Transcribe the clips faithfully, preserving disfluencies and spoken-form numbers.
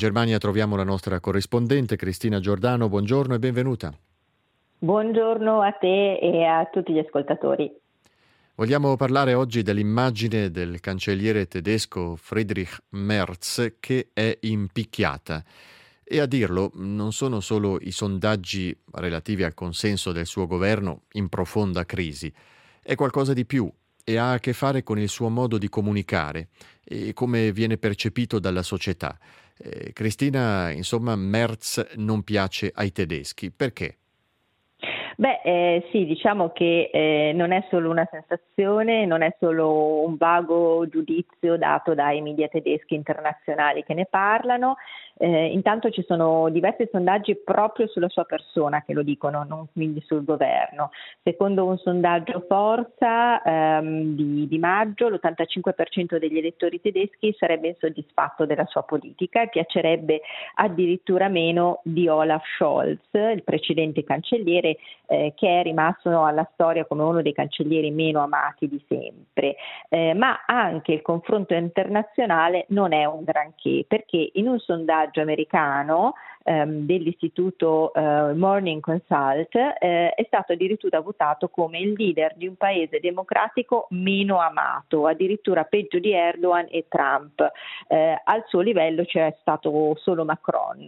Germania troviamo la nostra corrispondente Cristina Giordano. Buongiorno e benvenuta. Buongiorno a te e a tutti gli ascoltatori. Vogliamo parlare oggi dell'immagine del cancelliere tedesco Friedrich Merz che è impicchiata. E a dirlo non sono solo i sondaggi relativi al consenso del suo governo in profonda crisi, è qualcosa di più e ha a che fare con il suo modo di comunicare e come viene percepito dalla società. Eh, Cristina, insomma, Merz non piace ai tedeschi. Perché? Beh, eh, sì, diciamo che eh, non è solo una sensazione, non è solo un vago giudizio dato dai media tedeschi internazionali che ne parlano. Eh, intanto ci sono diversi sondaggi proprio sulla sua persona che lo dicono, non quindi sul governo. Secondo un sondaggio Forza ehm, di, di maggio, l'ottantacinque per cento degli elettori tedeschi sarebbe insoddisfatto della sua politica e piacerebbe addirittura meno di Olaf Scholz, il precedente cancelliere, eh, che è rimasto alla storia come uno dei cancellieri meno amati di sempre. Eh, ma anche il confronto internazionale non è un granché, perché in un sondaggio americano ehm, dell'istituto eh, Morning Consult eh, è stato addirittura votato come il leader di un paese democratico meno amato, addirittura peggio di Erdogan e Trump. Eh, al suo livello c'è stato solo Macron.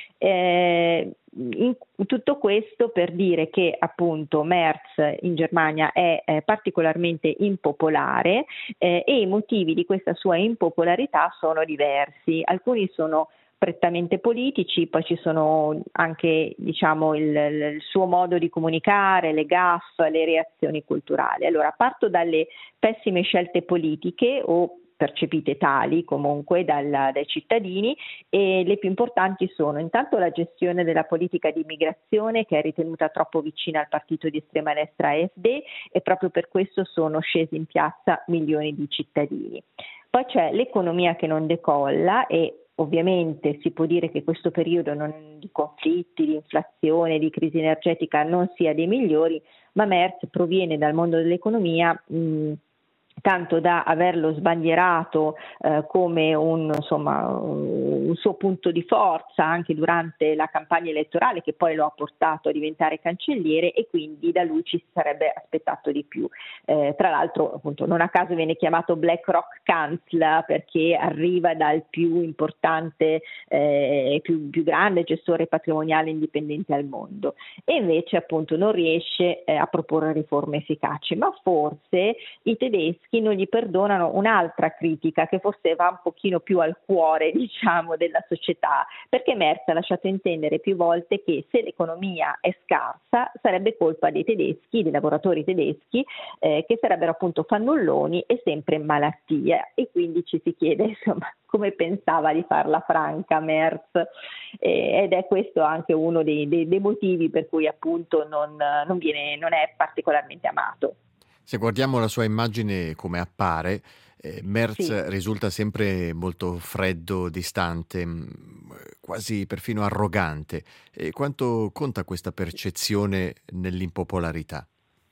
Eh, in tutto questo per dire che appunto Merz in Germania è eh, particolarmente impopolare eh, e i motivi di questa sua impopolarità sono diversi. Alcuni sono prettamente politici, poi ci sono anche diciamo il, il suo modo di comunicare, le gaffe, le reazioni culturali. Allora parto dalle pessime scelte politiche o percepite tali comunque dal, dai cittadini, e le più importanti sono intanto la gestione della politica di immigrazione, che è ritenuta troppo vicina al partito di estrema destra A F D, e proprio per questo sono scesi in piazza milioni di cittadini. Poi c'è l'economia che non decolla e ovviamente si può dire che questo periodo non, di conflitti, di inflazione, di crisi energetica non sia dei migliori, ma Merz proviene dal mondo dell'economia mh, tanto da averlo sbandierato eh, come un, insomma, un suo punto di forza anche durante la campagna elettorale, che poi lo ha portato a diventare cancelliere, e quindi da lui ci si sarebbe aspettato di più. Eh, tra l'altro appunto non a caso viene chiamato BlackRock Kanzler, perché arriva dal più importante e eh, più, più grande gestore patrimoniale indipendente al mondo, e invece appunto non riesce eh, a proporre riforme efficaci. Ma forse i tedeschi non gli perdonano un'altra critica che forse va un pochino più al cuore, diciamo, della società, perché Merz ha lasciato intendere più volte che se l'economia è scarsa sarebbe colpa dei tedeschi, dei lavoratori tedeschi, eh, che sarebbero appunto fannulloni e sempre in malattia, e quindi ci si chiede insomma come pensava di farla franca Merz, eh, ed è questo anche uno dei, dei, dei motivi per cui appunto non, non, viene, non è particolarmente amato. Se guardiamo la sua immagine come appare, eh, Merz Sì. risulta sempre molto freddo, distante, mh, quasi perfino arrogante. E quanto conta questa percezione nell'impopolarità?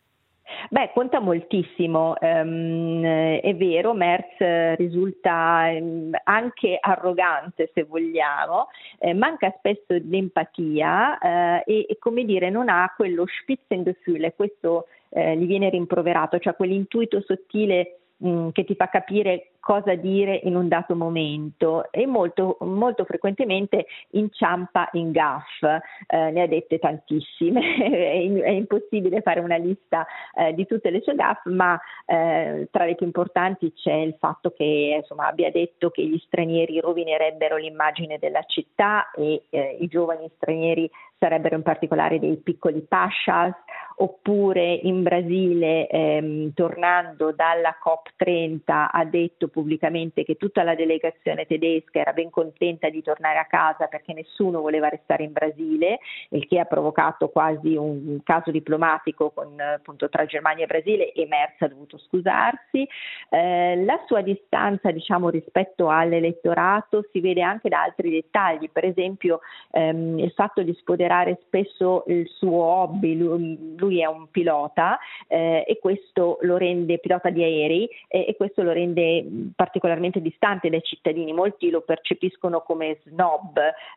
Beh, conta moltissimo, um, è vero, Merz risulta um, anche arrogante se vogliamo, eh, manca spesso di empatia eh, e, e come dire non ha quello Spitzengefühl, questo eh, gli viene rimproverato, cioè quell'intuito sottile mh, che ti fa capire cosa dire in un dato momento, e molto, molto frequentemente inciampa in gaffe, eh, ne ha dette tantissime, è, in, è impossibile fare una lista eh, di tutte le sue gaffe, ma eh, tra le più importanti c'è il fatto che insomma abbia detto che gli stranieri rovinerebbero l'immagine della città e eh, i giovani stranieri sarebbero in particolare dei piccoli pashas, oppure in Brasile ehm, tornando dalla COP trenta ha detto pubblicamente che tutta la delegazione tedesca era ben contenta di tornare a casa perché nessuno voleva restare in Brasile, il che ha provocato quasi un caso diplomatico con, appunto, tra Germania e Brasile, e Merz ha dovuto scusarsi. Eh, la sua distanza, diciamo, rispetto all'elettorato si vede anche da altri dettagli, per esempio ehm, il fatto di spoderare spesso il suo hobby. Lui, lui lui è un pilota eh, e questo lo rende pilota di aerei eh, e questo lo rende particolarmente distante dai cittadini, molti lo percepiscono come snob.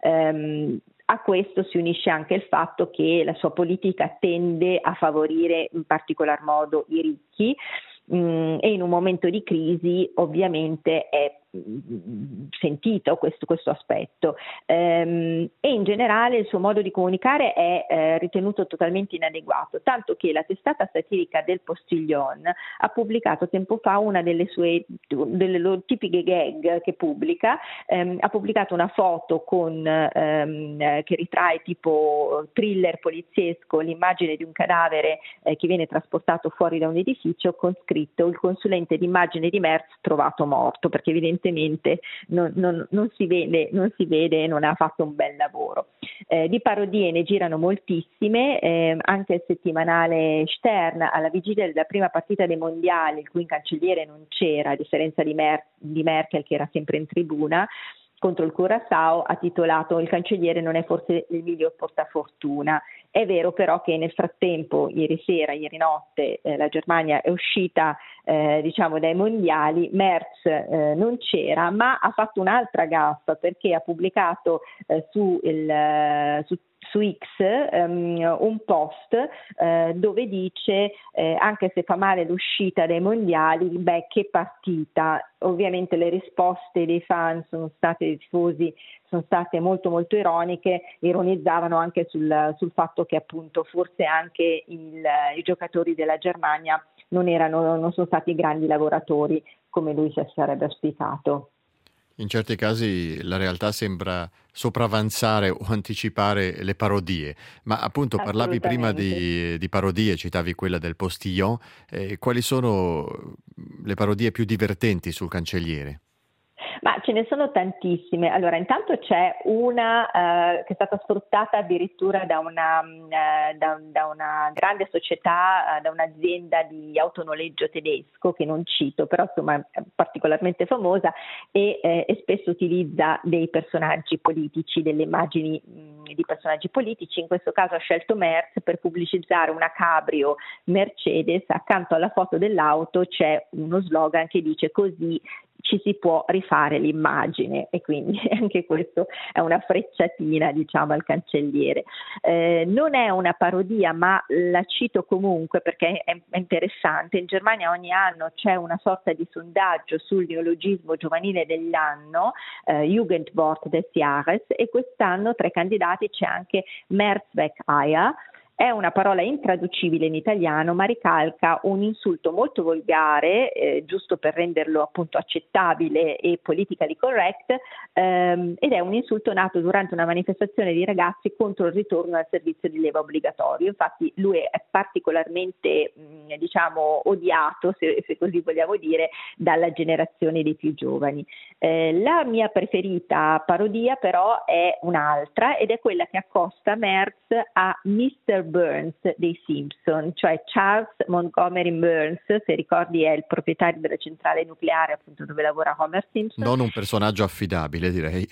Ehm, A questo si unisce anche il fatto che la sua politica tende a favorire in particolar modo i ricchi mh, e in un momento di crisi ovviamente è mh, sentito questo, questo aspetto ehm, e in generale il suo modo di comunicare è eh, ritenuto totalmente inadeguato, tanto che la testata satirica del Postillon ha pubblicato tempo fa una delle sue delle loro tipiche gag che pubblica, ehm, ha pubblicato una foto con ehm, che ritrae tipo thriller poliziesco l'immagine di un cadavere eh, che viene trasportato fuori da un edificio con scritto il consulente d'immagine di Merz trovato morto, perché evidentemente non, non, non si vede non si vede e non ha fatto un bel lavoro. Eh, di parodie ne girano moltissime, eh, anche il settimanale Stern alla vigilia della prima partita dei mondiali, il cui cancelliere non c'era, a differenza di, Mer- di Merkel che era sempre in tribuna, contro il Curaçao ha titolato "Il cancelliere non è forse il miglior portafortuna". È vero però che nel frattempo, ieri sera, ieri notte, eh, la Germania è uscita eh, diciamo dai mondiali, Merz eh, non c'era, ma ha fatto un'altra gaffa perché ha pubblicato eh, su, il, eh, su su X um, un post eh, dove dice eh, anche se fa male l'uscita dai mondiali, beh che partita. Ovviamente le risposte dei fan sono state, dei tifosi sono state molto molto ironiche, ironizzavano anche sul, sul fatto che appunto forse anche il, i giocatori della Germania non erano, non sono stati grandi lavoratori come lui si sarebbe auspicato. In certi casi la realtà sembra sopravanzare o anticipare le parodie, ma appunto parlavi prima di, di parodie, citavi quella del Postillon, eh, quali sono le parodie più divertenti sul cancelliere? Ma ce ne sono tantissime. Allora, intanto c'è una eh, che è stata sfruttata addirittura da una, eh, da, da una grande società, eh, da un'azienda di autonoleggio tedesco, che non cito, però insomma è particolarmente famosa e, eh, e spesso utilizza dei personaggi politici, delle immagini mh, di personaggi politici. In questo caso ha scelto Merz per pubblicizzare una cabrio Mercedes. Accanto alla foto dell'auto c'è uno slogan che dice "così ci si può rifare l'immagine", e quindi anche questo è una frecciatina diciamo al cancelliere. Eh, non è una parodia, ma la cito comunque perché è, è interessante. In Germania ogni anno c'è una sorta di sondaggio sul neologismo giovanile dell'anno, eh, Jugendwort des Jahres, e quest'anno tra i candidati c'è anche Mehrzweckeier. È una parola intraducibile in italiano, ma ricalca un insulto molto volgare, eh, giusto per renderlo appunto accettabile e politically correct, ehm, ed è un insulto nato durante una manifestazione di ragazzi contro il ritorno al servizio di leva obbligatorio. Infatti lui è particolarmente mh, diciamo odiato, se, se così vogliamo dire, dalla generazione dei più giovani. Eh, la mia preferita parodia però è un'altra, ed è quella che accosta Merz a mister Burns dei Simpson, cioè Charles Montgomery Burns, se ricordi è il proprietario della centrale nucleare appunto dove lavora Homer Simpson. Non un personaggio affidabile, direi.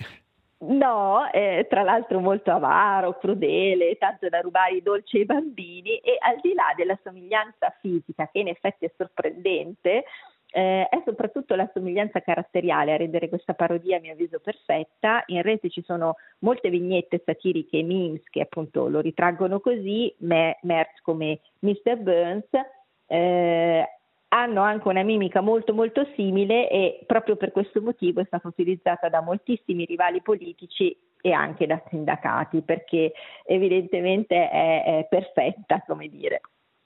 No, eh, tra l'altro molto avaro, crudele, tanto da rubare i dolci ai bambini, e al di là della somiglianza fisica, che in effetti è sorprendente, Eh, è soprattutto la somiglianza caratteriale a rendere questa parodia a mio avviso perfetta. In rete ci sono molte vignette satiriche e memes che appunto lo ritraggono così, Me- Merz come mister Burns, eh, hanno anche una mimica molto molto simile e proprio per questo motivo è stata utilizzata da moltissimi rivali politici e anche da sindacati, perché evidentemente è, è perfetta, come dire.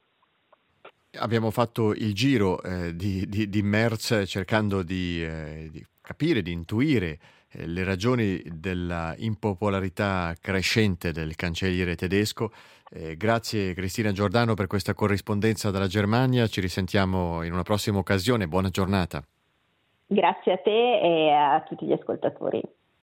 Abbiamo fatto il giro eh, di, di, di Merz cercando di, eh, di capire, di intuire eh, le ragioni della impopolarità crescente del cancelliere tedesco. Eh, grazie Cristina Giordano per questa corrispondenza dalla Germania, ci risentiamo in una prossima occasione, buona giornata. Grazie a te e a tutti gli ascoltatori.